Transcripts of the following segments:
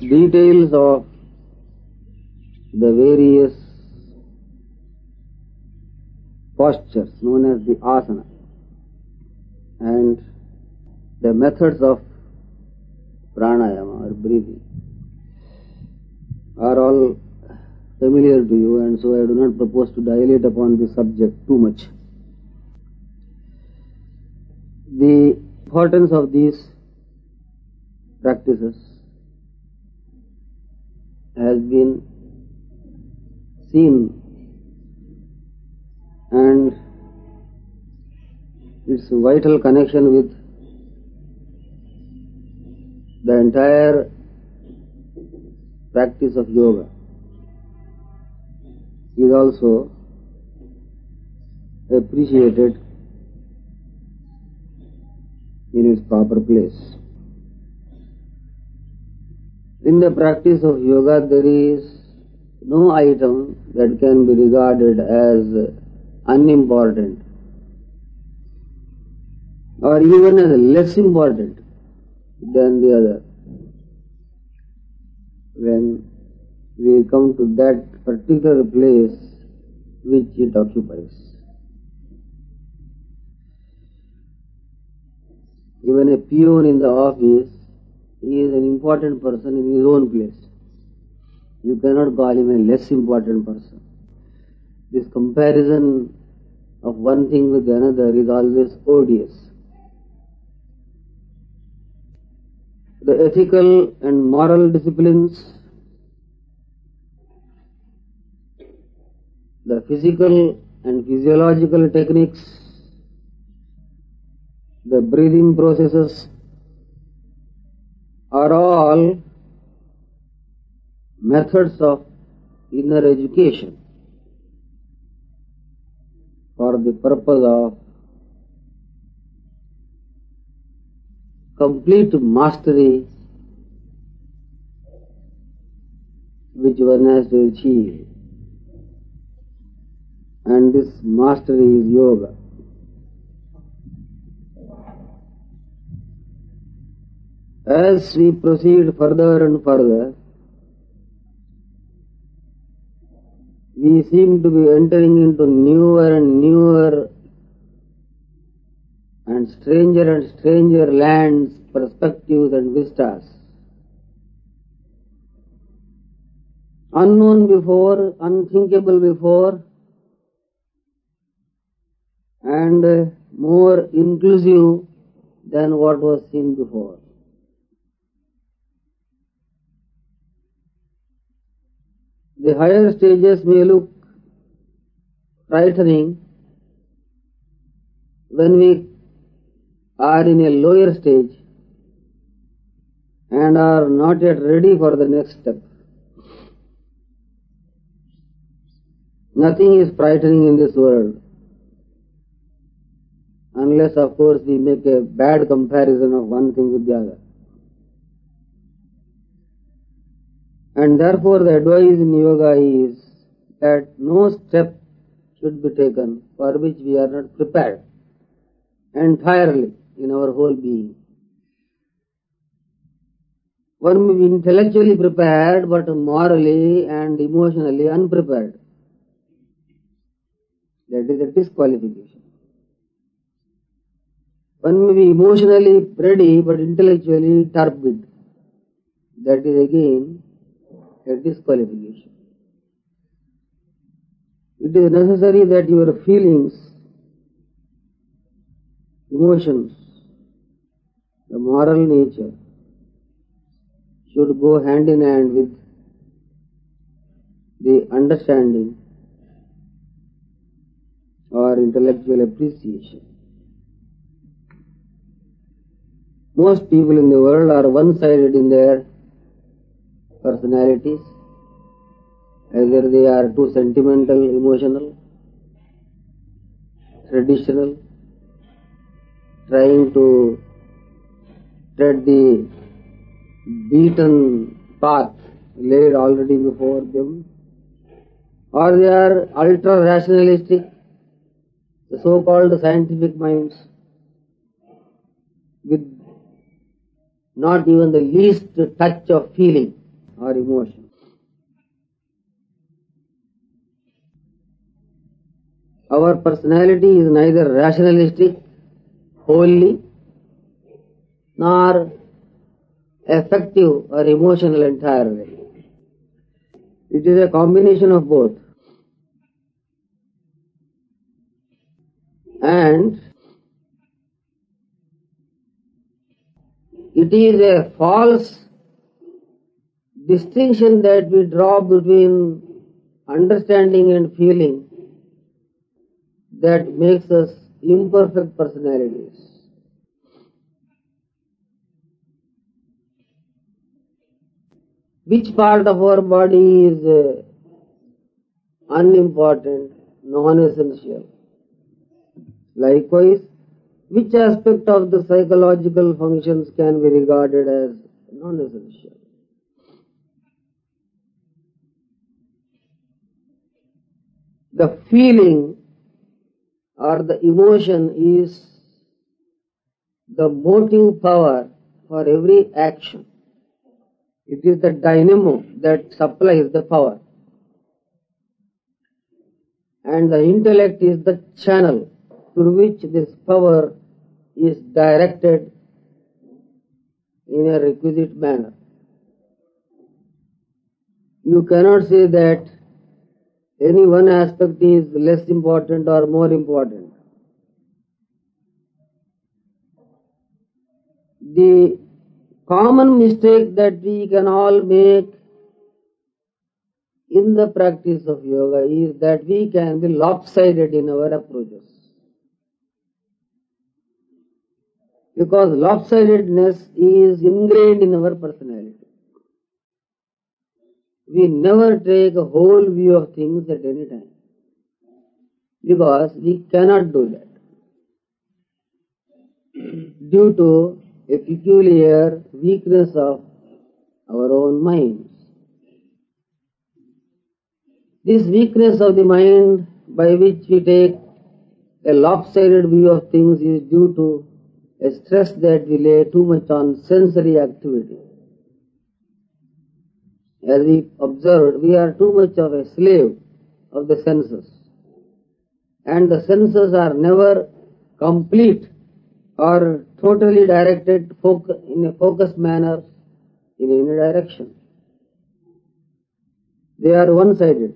details of the various postures known as the asana and the methods of pranayama or breathing are all familiar to you, and so I do not propose to dilate upon this subject too much. The importance of these practices has been seen, and its vital connection with the entire practice of yoga is also appreciated in its proper place. In the practice of yoga, there is no item that can be regarded as unimportant or even as less important than the other when we come to that particular place which it occupies. Even a peon in the office, he is an important person in his own place. You cannot call him a less important person. This comparison of one thing with another is always odious. The ethical and moral disciplines, the physical and physiological techniques, the breathing processes are all methods of inner education for the purpose of complete mastery which one has to achieve, and this mastery is yoga. As we proceed further and further, we seem to be entering into newer and newer and stranger lands, perspectives and vistas. Unknown before, unthinkable before, and more inclusive than what was seen before. The higher stages may look frightening when we are in a lower stage and are not yet ready for the next step. Nothing is frightening in this world, unless of course we make a bad comparison of one thing with the other. And therefore the advice in yoga is that no step should be taken for which we are not prepared entirely in our whole being. One may be intellectually prepared but morally and emotionally unprepared. That is a disqualification. One may be emotionally ready but intellectually turbid. That is again a disqualification. It is necessary that your feelings, emotions, the moral nature should go hand in hand with the understanding or intellectual appreciation. Most people in the world are one-sided in their personalities. Either they are too sentimental, emotional, traditional, trying to tread the beaten path laid already before them, or they are ultra-rationalistic, the so-called scientific minds, with not even the least touch of feeling. or emotion. Our personality is neither rationalistic wholly nor affective or emotional entirely. It is a combination of both. And it is a false distinction that we draw between understanding and feeling that makes us imperfect personalities. Which part of our body is unimportant, non-essential? Likewise, which aspect of the psychological functions can be regarded as non-essential? The feeling or the emotion is the motive power for every action. It is the dynamo that supplies the power. And the intellect is the channel through which this power is directed in a requisite manner. You cannot say that any one aspect is less important or more important. The common mistake that we can all make in the practice of yoga is that we can be lopsided in our approaches. Because lopsidedness is ingrained in our personality. We never take a whole view of things at any time. Because we cannot do that. Due to a peculiar weakness of our own minds. This weakness of the mind by which we take a lopsided view of things is due to a stress that we lay too much on sensory activity. As we observed, we are too much of a slave of the senses. And the senses are never complete or totally directed in a focused manner in any direction. They are one-sided.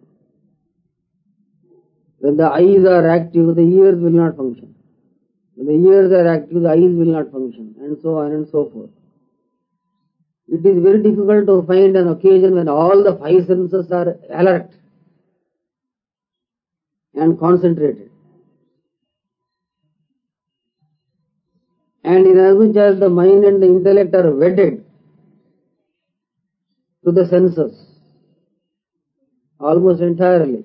When the eyes are active, the ears will not function. When the ears are active, the eyes will not function, and so on and so forth. It is very difficult to find an occasion when all the five senses are alert and concentrated. And inasmuch as the mind and the intellect are wedded to the senses almost entirely,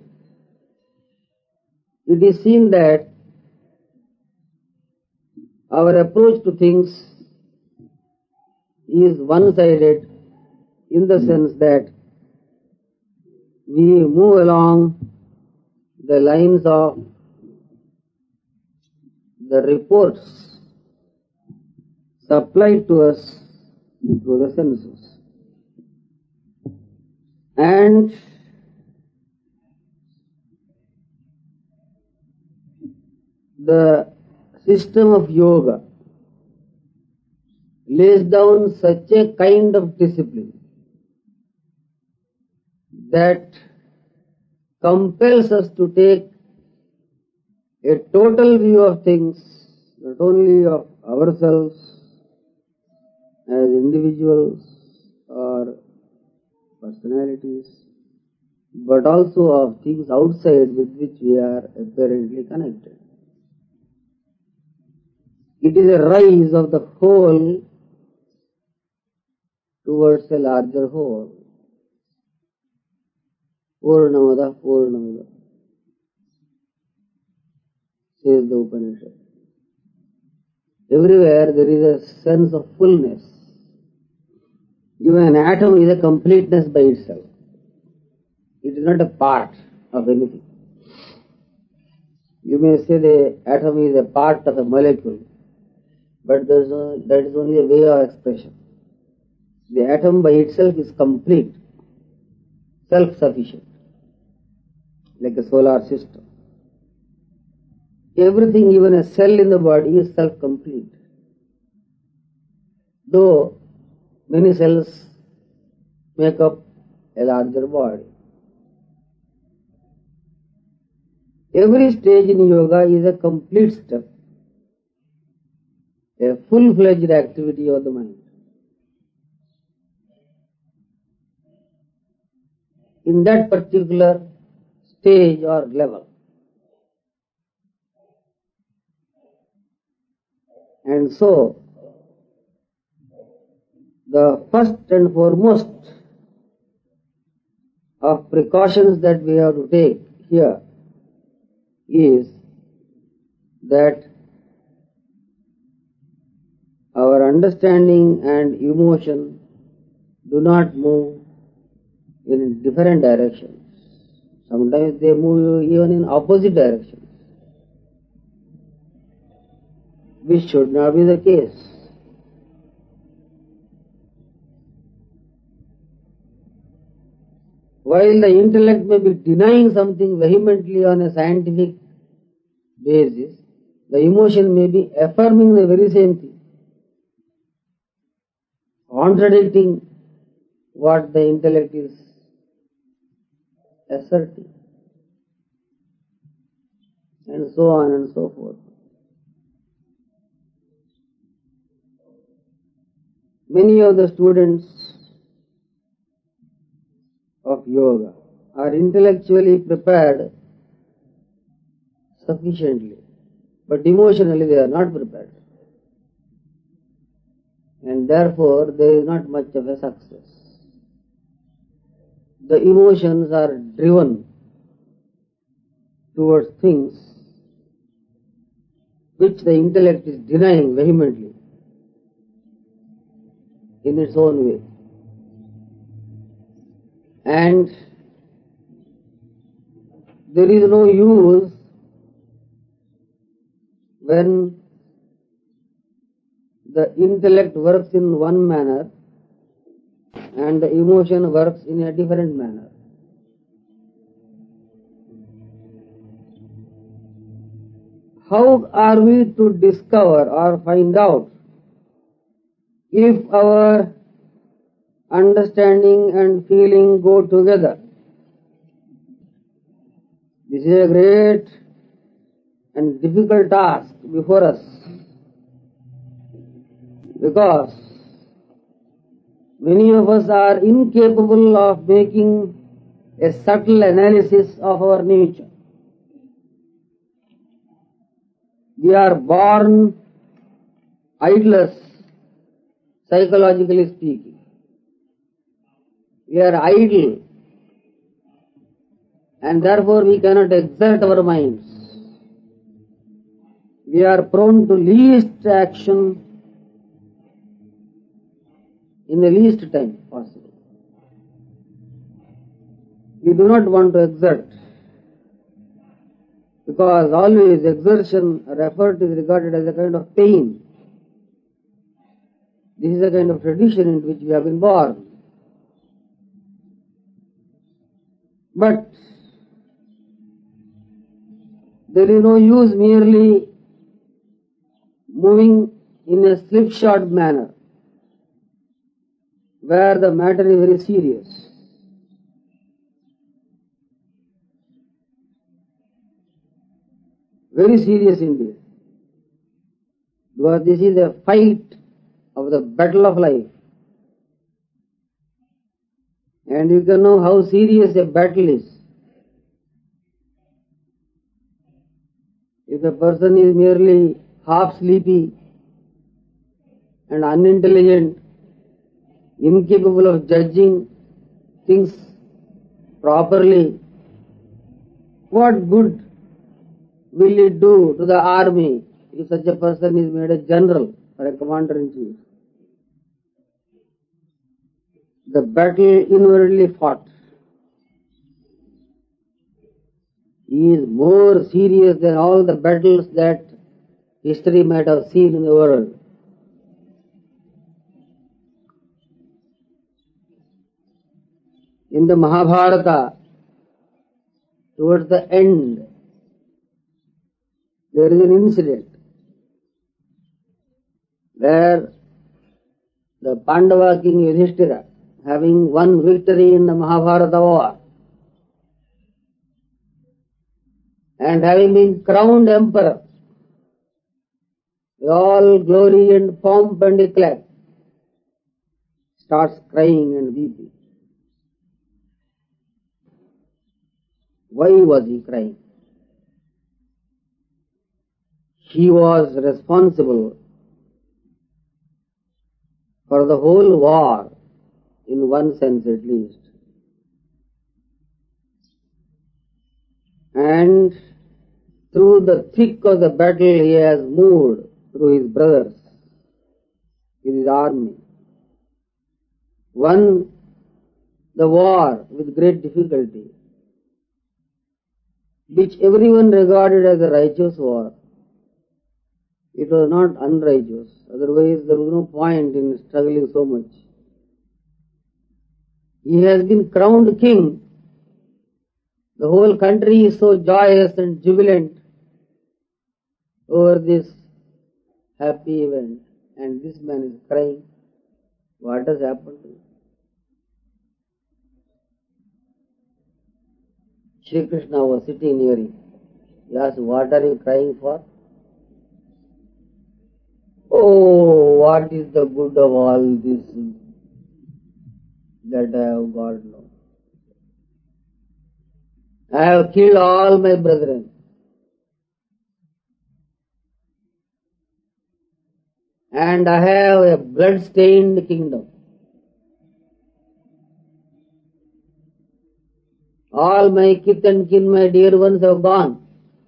it is seen that our approach to things is one-sided in the sense that we move along the lines of the reports supplied to us through the senses. And the system of yoga lays down such a kind of discipline that compels us to take a total view of things, not only of ourselves as individuals or personalities, but also of things outside with which we are apparently connected. It is a rise of the whole towards a larger whole. Purnamada Purnamada, says the Upanishad. Everywhere there is a sense of fullness. Even an atom is a completeness by itself. It is not a part of anything. You may say the atom is a part of a molecule, but that is only a way of expression. The atom by itself is complete, self-sufficient, like a solar system. Everything, even a cell in the body, is self-complete. Though many cells make up a larger body. Every stage in yoga is a complete step, a full-fledged activity of the mind. In that particular stage or level. And so, the first and foremost of precautions that we have to take here is that our understanding and emotion do not move in different directions. Sometimes they move even in opposite directions, which should not be the case. While the intellect may be denying something vehemently on a scientific basis, the emotion may be affirming the very same thing, contradicting what the intellect is asserting, and so on and so forth. Many of the students of yoga are intellectually prepared sufficiently, but emotionally they are not prepared. And therefore there is not much of a success. The emotions are driven towards things which the intellect is denying vehemently in its own way. And there is no use when the intellect works in one manner and the emotion works in a different manner. How are we to discover or find out if our understanding and feeling go together? This is a great and difficult task before us, because many of us are incapable of making a subtle analysis of our nature. We are born idlers, psychologically speaking. We are idle, and therefore we cannot exert our minds. We are prone to least action in the least time possible. We do not want to exert, because always exertion or effort is regarded as a kind of pain. This is a kind of tradition in which we have been born. But there is no use merely moving in a slipshod manner, where the matter is very serious. Very serious indeed. Because this is a fight of the battle of life. And you can know how serious a battle is. If a person is merely half sleepy and unintelligent, incapable of judging things properly, what good will it do to the army if such a person is made a general or a commander-in-chief? The battle inwardly fought is more serious than all the battles that history might have seen in the world. In the Mahabharata, towards the end, there is an incident where the Pandava king Yudhishthira, having won victory in the Mahabharata war, and having been crowned emperor, with all glory and pomp and eclat, starts crying and weeping. Why was he crying? He was responsible for the whole war, in one sense at least. And through the thick of the battle he has moved through his brothers, with his army, won the war with great difficulty, which everyone regarded as a righteous war. It was not unrighteous, otherwise there was no point in struggling so much. He has been crowned king. The whole country is so joyous and jubilant over this happy event, and this man is crying. What has happened to him? Shri Krishna was sitting near him. He asked, what are you crying for? Oh, what is the good of all this that I have got now? I have killed all my brethren. And I have a blood-stained kingdom. All my kith and kin, my dear ones, have gone.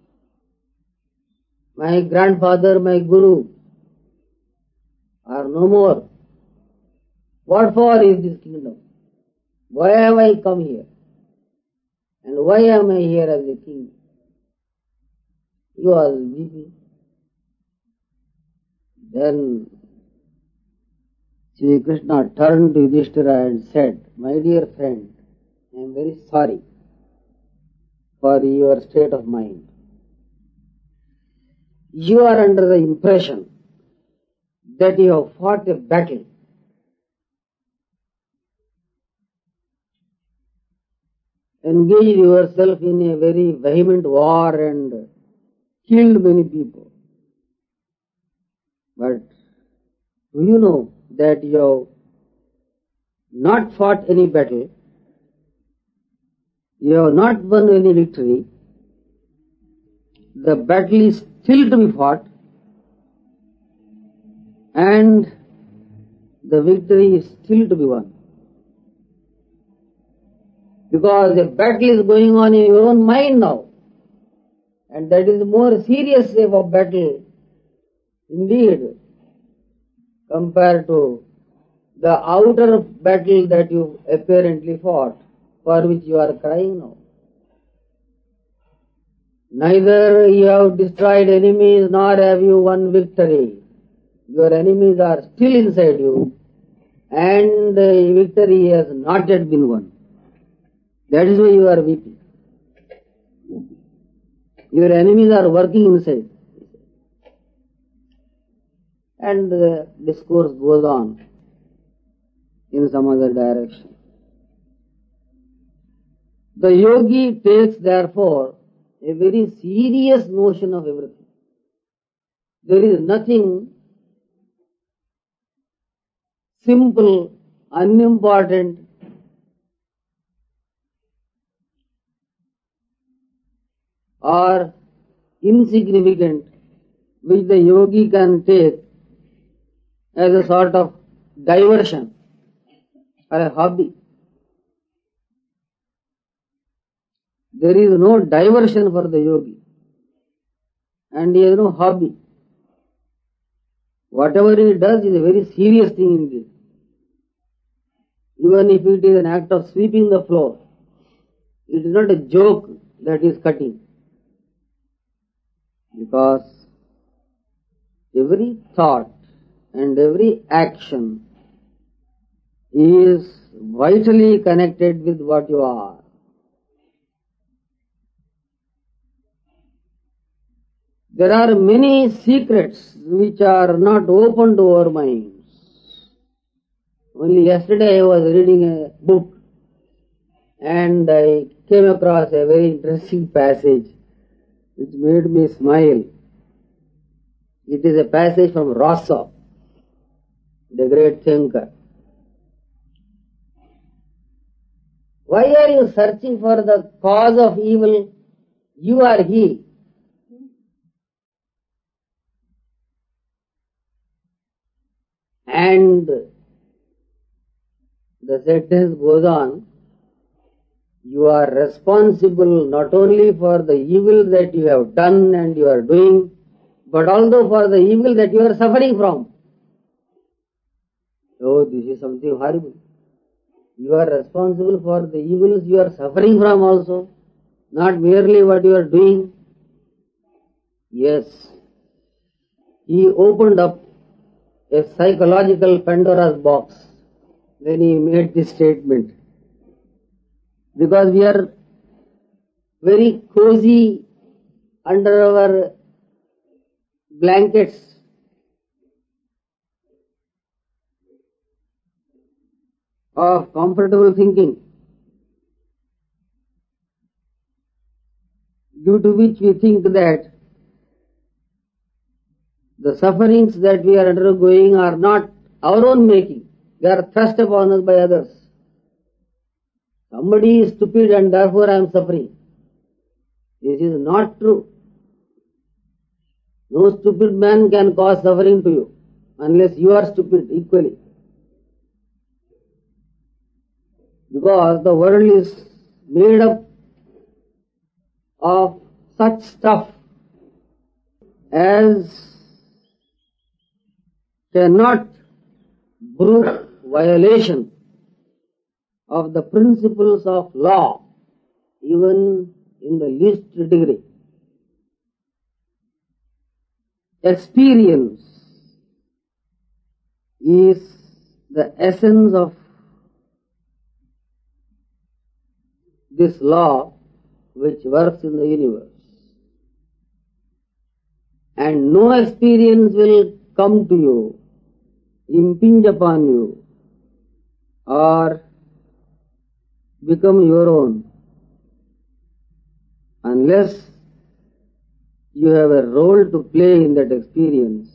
My grandfather, my guru, are no more. What for is this kingdom? Why have I come here? And why am I here as a king? He was weeping. Then Sri Krishna turned to Yudhishthira and said, my dear friend, I am very sorry for your state of mind. You are under the impression that you have fought a battle, engaged yourself in a very vehement war and killed many people. But do you know that you have not fought any battle, you have not won any victory, the battle is still to be fought, and the victory is still to be won. Because the battle is going on in your own mind now, and that is the more serious type of battle indeed, compared to the outer battle that you apparently fought, for which you are crying now. Neither you have destroyed enemies, nor have you won victory. Your enemies are still inside you, and the victory has not yet been won. That is why you are weeping. Your enemies are working inside. And the discourse goes on in some other direction. The yogi takes therefore a very serious notion of everything. There is nothing simple, unimportant, or insignificant which the yogi can take as a sort of diversion or a hobby. There is no diversion for the yogi, and he has no hobby. Whatever he does is a very serious thing indeed. Even if it is an act of sweeping the floor, it is not a joke that is cutting. Because every thought and every action is vitally connected with what you are. There are many secrets which are not open to our minds. Only yesterday I was reading a book and I came across a very interesting passage which made me smile. It is a passage from Rousseau, the great thinker. Why are you searching for the cause of evil? You are he. And the sentence goes on, you are responsible not only for the evil that you have done and you are doing, but also for the evil that you are suffering from. Oh, this is something horrible. You are responsible for the evils you are suffering from also, not merely what you are doing. Yes, he opened up a psychological Pandora's box when he made this statement. Because we are very cozy under our blankets. Of comfortable thinking, due to which we think that the sufferings that we are undergoing are not our own making. They are thrust upon us by others. Somebody is stupid and therefore I am suffering. This is not true. No stupid man can cause suffering to you unless you are stupid equally. Because the world is made up of such stuff as cannot brook violation of the principles of law, even in the least degree. Experience is the essence of this law which works in the universe. And no experience will come to you, impinge upon you, or become your own, unless you have a role to play in that experience,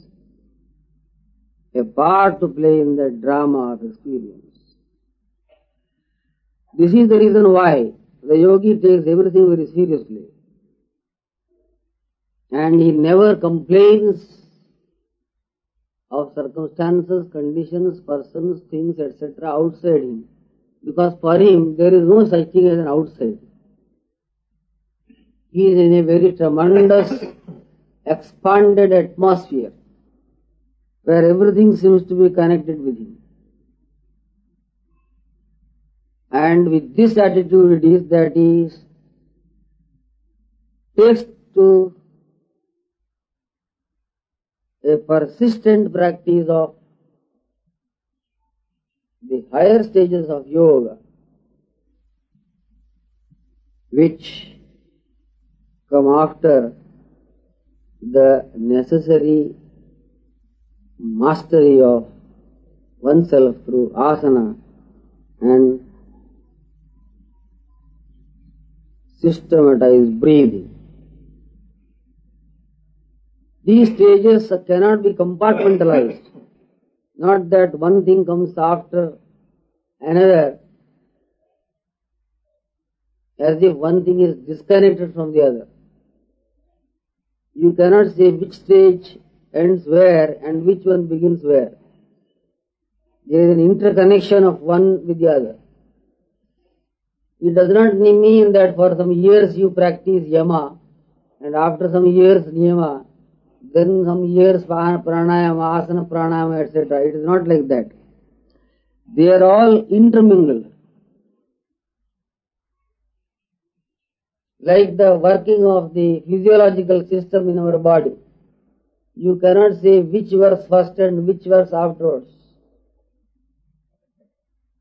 a part to play in that drama of experience. This is the reason why the yogi takes everything very seriously. And he never complains of circumstances, conditions, persons, things, etc. outside him. Because for him there is no such thing as an outside. He is in a very tremendous, expanded atmosphere where everything seems to be connected with him. And with this attitude it is that he takes to a persistent practice of the higher stages of yoga, which come after the necessary mastery of oneself through asana and systematized breathing. These stages cannot be compartmentalized. Not that one thing comes after another, as if one thing is disconnected from the other. You cannot say which stage ends where and which one begins where. There is an interconnection of one with the other. It does not mean that for some years you practice yama and after some years niyama, then some years pranayama, asana pranayama, etc. It is not like that. They are all intermingled. Like the working of the physiological system in our body. You cannot say which works first and which works afterwards.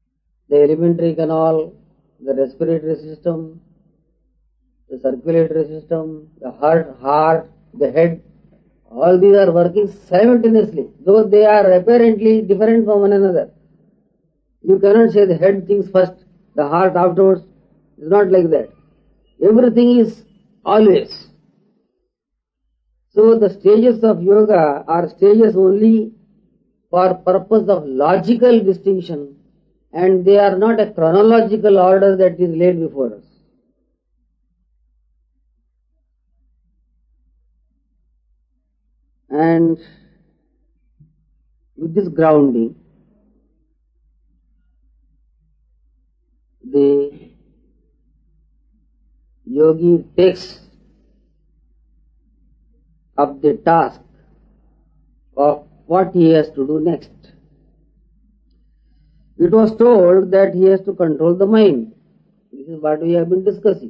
the alimentary canal, the respiratory system, the circulatory system, the heart, the head, all these are working simultaneously, though they are apparently different from one another. You cannot say the head thinks first, the heart afterwards. It's not like that. Everything is always. So the stages of yoga are stages only for purpose of logical distinction, and they are not a chronological order that is laid before us. And with this grounding, the yogi takes up the task of what he has to do next. It was told that he has to control the mind. This is what we have been discussing.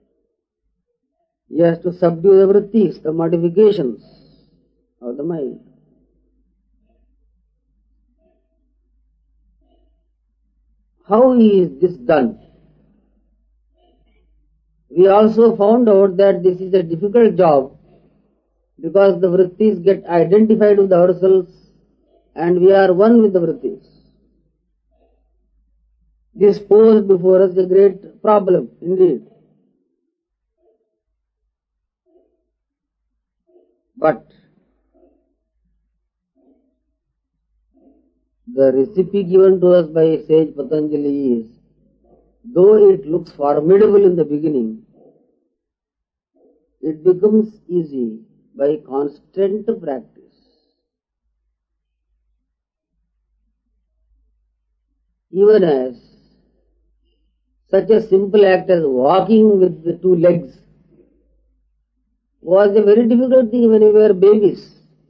He has to subdue the vrittis, the modifications of the mind. How is this done? We also found out that this is a difficult job because the vrittis get identified with ourselves and we are one with the vrittis. This posed before us a great problem indeed. But the recipe given to us by sage Patanjali is, though it looks formidable in the beginning, it becomes easy by constant practice. Even as such a simple act as walking with the two legs was a very difficult thing when we were babies.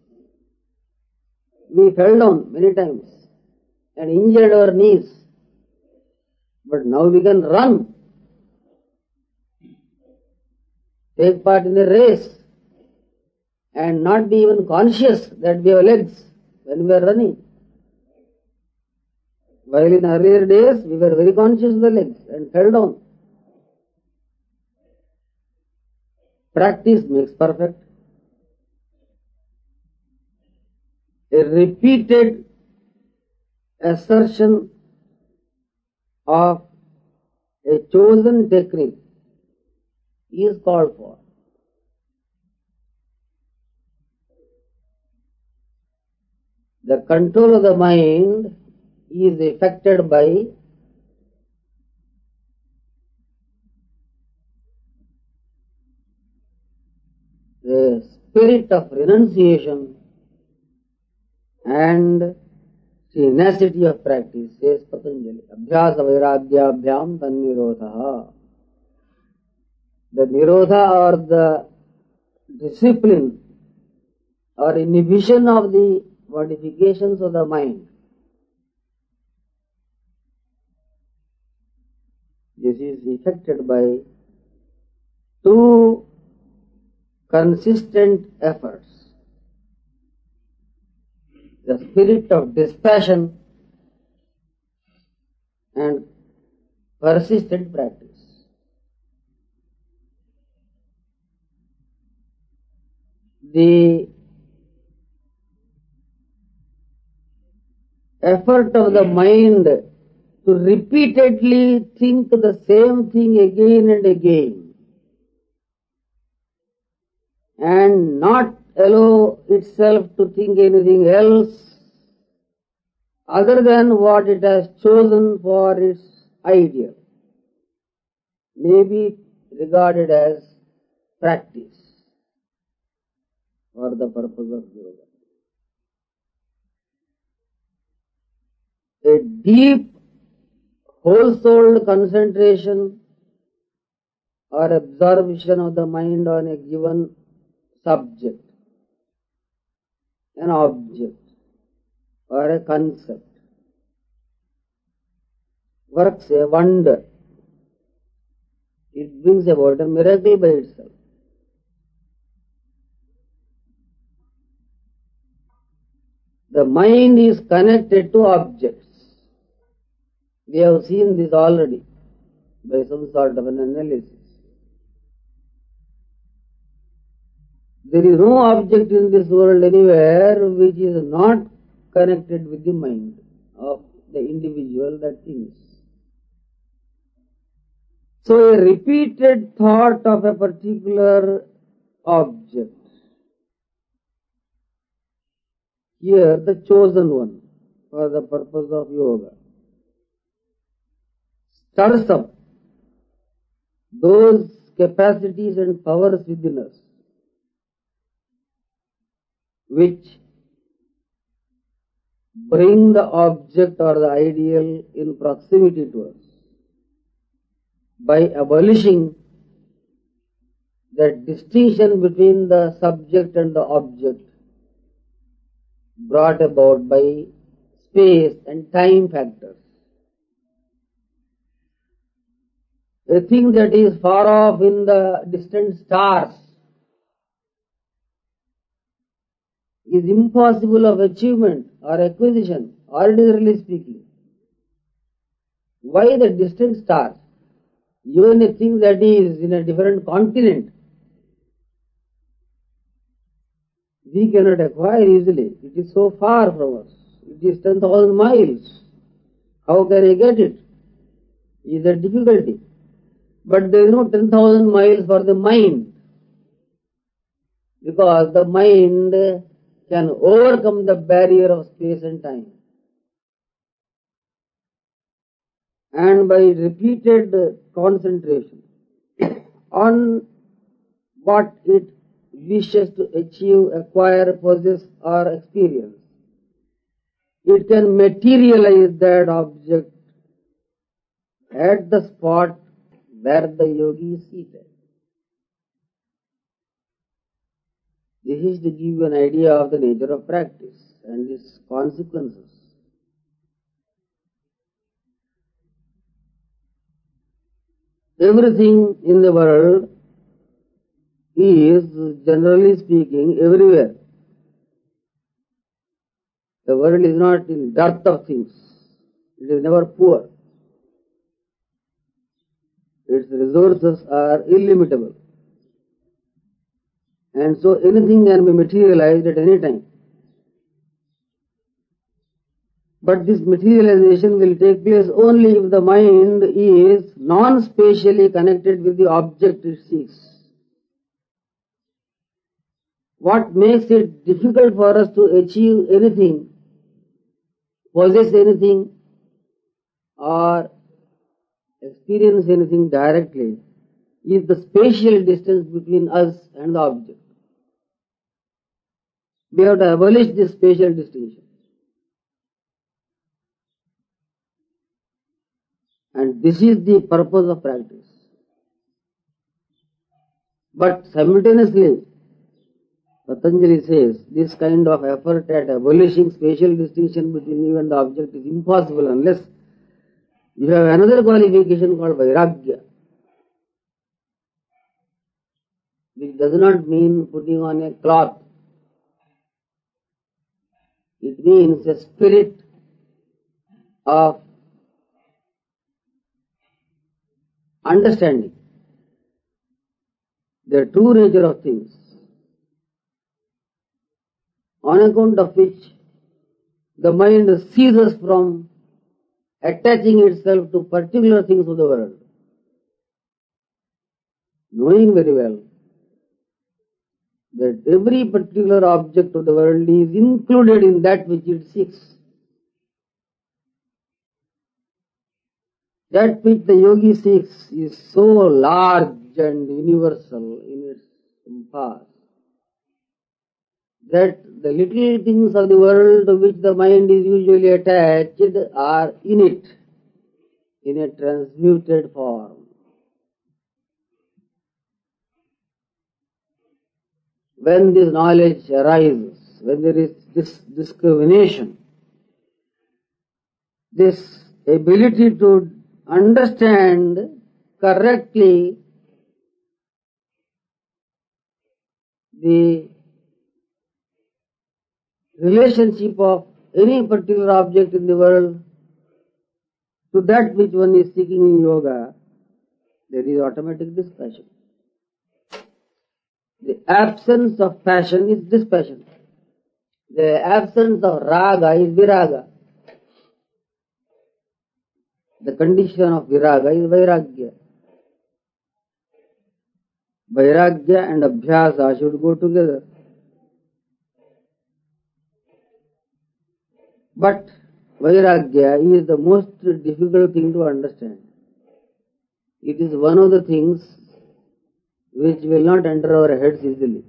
We fell down many times and injured our knees. But now we can run, take part in a race, and not be even conscious that we have legs when we are running. While in earlier days we were very conscious of the legs and fell down. Practice makes perfect. A repeated assertion of a chosen technique is called for. The control of the mind is effected by the spirit of renunciation and tenacity of practice, says Patanjali. Abhyasa vairagyabhyam tannirodha. The nirodha or the discipline or inhibition of the modifications of the mind. This is effected by two consistent efforts. The spirit of dispassion and persistent practice. The effort of the mind to repeatedly think the same thing again and again and not allow itself to think anything else other than what it has chosen for its ideal may be regarded as practice for the purpose of yoga. A deep, whole-souled concentration or absorption of the mind on a given subject, an object or a concept works a wonder. It brings about a miracle by itself. The mind is connected to objects. We have seen this already by some sort of an analysis. There is no object in this world anywhere which is not connected with the mind of the individual that thinks. So a repeated thought of a particular object, here the chosen one for the purpose of yoga, stirs up those capacities and powers within us which bring the object or the ideal in proximity to us by abolishing that distinction between the subject and the object brought about by space and time factors. A thing that is far off in the distant stars is impossible of achievement or acquisition, ordinarily speaking. Why the distant stars? Even a thing that is in a different continent, we cannot acquire easily. It is so far from us. It is 10,000 miles. How can I get it? Is a difficulty. But there is no 10,000 miles for the mind, because the mind can overcome the barrier of space and time. And by repeated concentration on what it wishes to achieve, acquire, possess or experience, it can materialize that object at the spot where the yogi is seated. This is to give you an idea of the nature of practice and its consequences. Everything in the world is, generally speaking, everywhere. The world is not in dearth of things. It is never poor. Its resources are illimitable. And so anything can be materialized at any time. But this materialization will take place only if the mind is non-spatially connected with the object it seeks. What makes it difficult for us to achieve anything, possess anything, or experience anything directly is the spatial distance between us and the object. We have to abolish this spatial distinction. And this is the purpose of practice. But simultaneously, Patanjali says, this kind of effort at abolishing spatial distinction between you and the object is impossible unless you have another qualification called Vairagya, which does not mean putting on a cloth. It means a spirit of understanding the true nature of things, on account of which the mind ceases from attaching itself to particular things of the world, knowing very well that every particular object of the world is included in that which it seeks. That which the yogi seeks is so large and universal in its impasse that the little things of the world to which the mind is usually attached are in it, in a transmuted form. When this knowledge arises, when there is this discrimination, this ability to understand correctly the relationship of any particular object in the world to that which one is seeking in yoga, there is automatic dispassion. The absence of passion is dispassion. The absence of raga is viraga. The condition of viraga is vairagya. Vairagya and abhyasa should go together. But vairagya is the most difficult thing to understand. It is one of the things which will not enter our heads easily.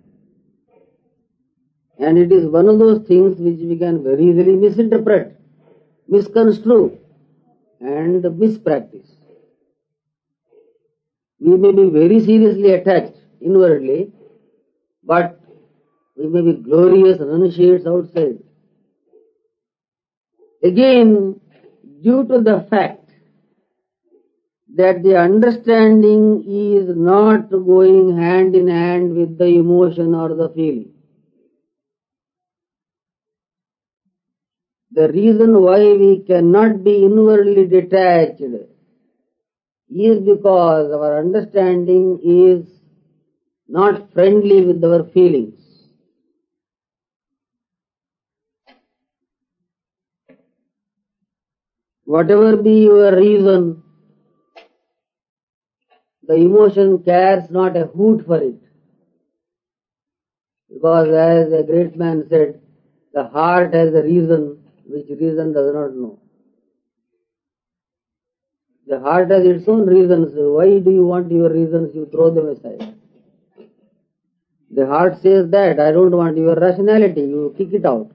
And it is one of those things which we can very easily misinterpret, misconstrue, and mispractice. We may be very seriously attached inwardly, but we may be glorious renunciates outside. Again, due to the fact that the understanding is not going hand in hand with the emotion or the feeling. The reason why we cannot be inwardly detached is because our understanding is not friendly with our feelings. Whatever be your reason, the emotion cares not a hoot for it. Because as a great man said, the heart has a reason which reason does not know. The heart has its own reasons. Why do you want your reasons? You throw them aside. The heart says that, I don't want your rationality. You kick it out.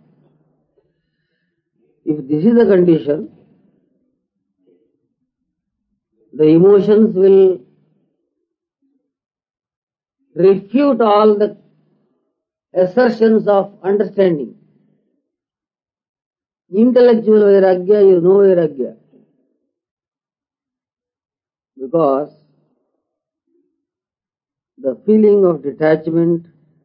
If this is the condition, the emotions will refute all the assertions of understanding. Intellectual vairagya is no vairagya. Because the feeling of detachment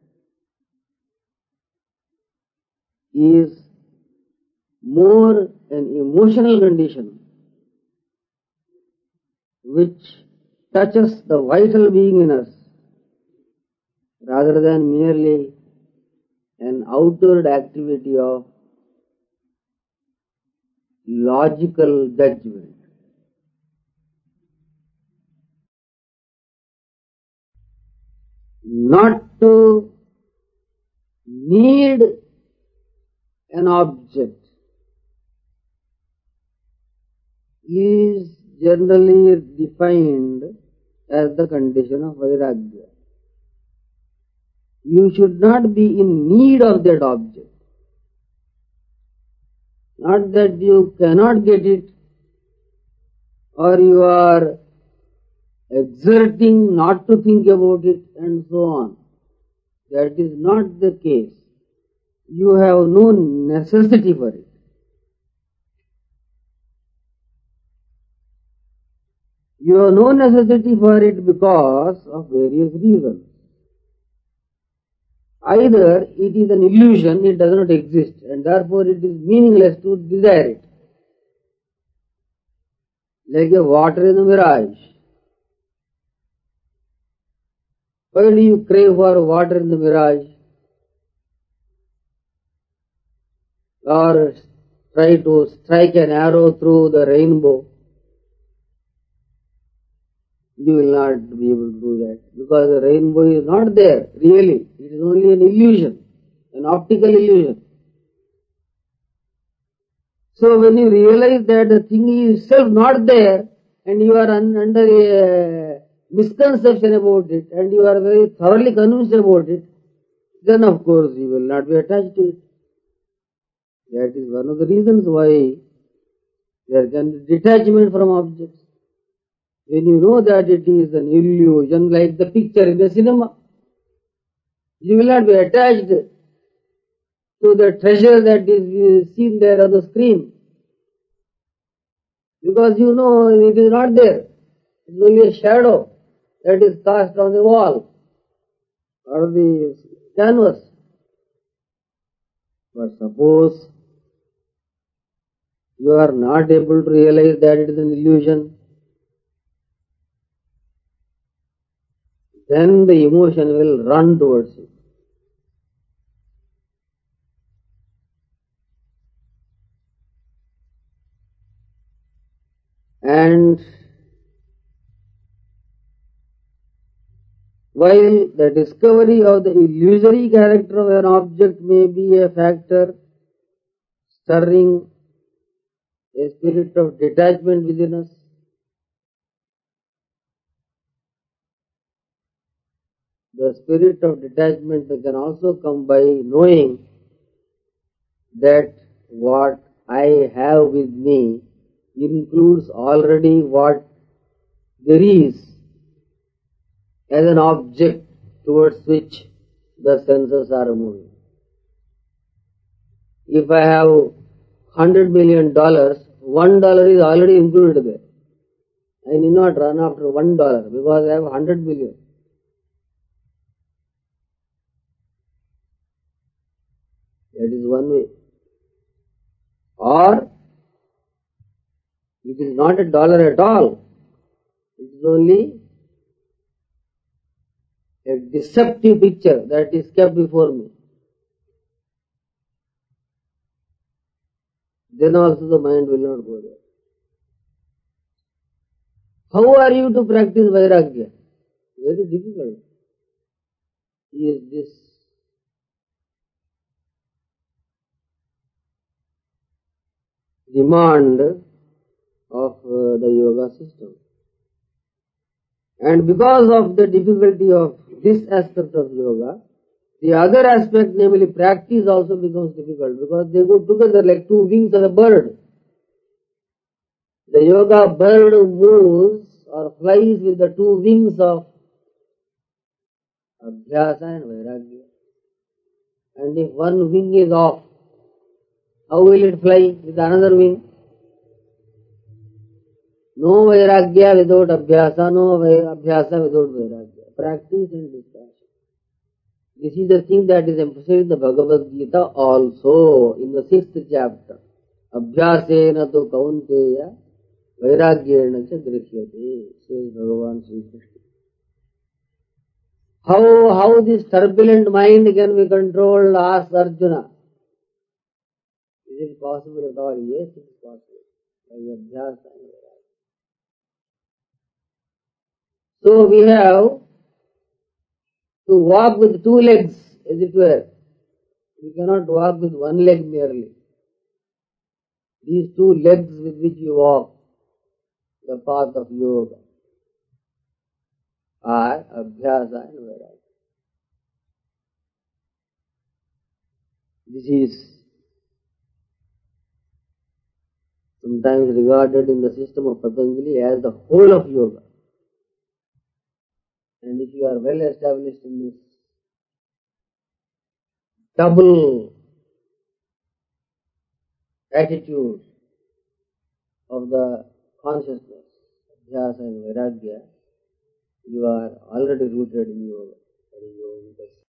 is more an emotional condition which touches the vital being in us rather than merely an outward activity of logical judgment. Not to need an object is generally defined as the condition of vairagya. You should not be in need of that object. Not that you cannot get it or you are exerting not to think about it and so on. That is not the case. You have no necessity for it. You have no necessity for it because of various reasons. Either it is an illusion, it does not exist, and therefore it is meaningless to desire it. Like a water in a mirage. Why do you crave for water in the mirage? Or try to strike an arrow through the rainbow? You will not be able to do that because the rainbow is not there really. It is only an illusion, an optical illusion. So when you realize that the thing is itself not there and you are under a misconception about it and you are very thoroughly convinced about it, then of course you will not be attached to it. That is one of the reasons why there can be detachment from objects. When you know that it is an illusion like the picture in the cinema, you will not be attached to the treasure that is seen there on the screen. Because you know it is not there. It is only a shadow that is cast on the wall or the canvas. But suppose you are not able to realize that it is an illusion, then the emotion will run towards you. And while the discovery of the illusory character of an object may be a factor stirring a spirit of detachment within us, the spirit of detachment can also come by knowing that what I have with me includes already what there is as an object towards which the senses are moving. If I have $100 million, $1 is already included there. I need not run after $1 because I have 100 million. That is one way. Or it is not a dollar at all. It is only a deceptive picture that is kept before me. Then also the mind will not go there. How are you to practice Vairagya? Very difficult. Is this demand of the yoga system. And because of the difficulty of this aspect of yoga, the other aspect, namely practice, also becomes difficult because they go together like two wings of a bird. The yoga bird moves or flies with the two wings of Abhyasa and Vairagya. And if one wing is off, how will it fly with another wing? No Vairagya without Abhyasa, no Abhyasa without Vairagya. Practice and discussion. This is the thing that is emphasized in the Bhagavad Gita also in the 6th chapter. Abhyasena to kaunteya vairagyena cha drishyate, says Bhagavan Sri Krishna. How this turbulent mind can be controlled? Ask Arjuna. Is it possible at all? Yes, it is possible. By Abhyasa and Vairagya. So we have to walk with two legs, as it were. We cannot walk with one leg merely. These two legs with which you walk the path of yoga are Abhyasa and Vairagya. This is sometimes regarded in the system of Patanjali as the whole of yoga. And if you are well established in this double attitude of the consciousness, Abhyasa and Vairagya, you are already rooted in yoga.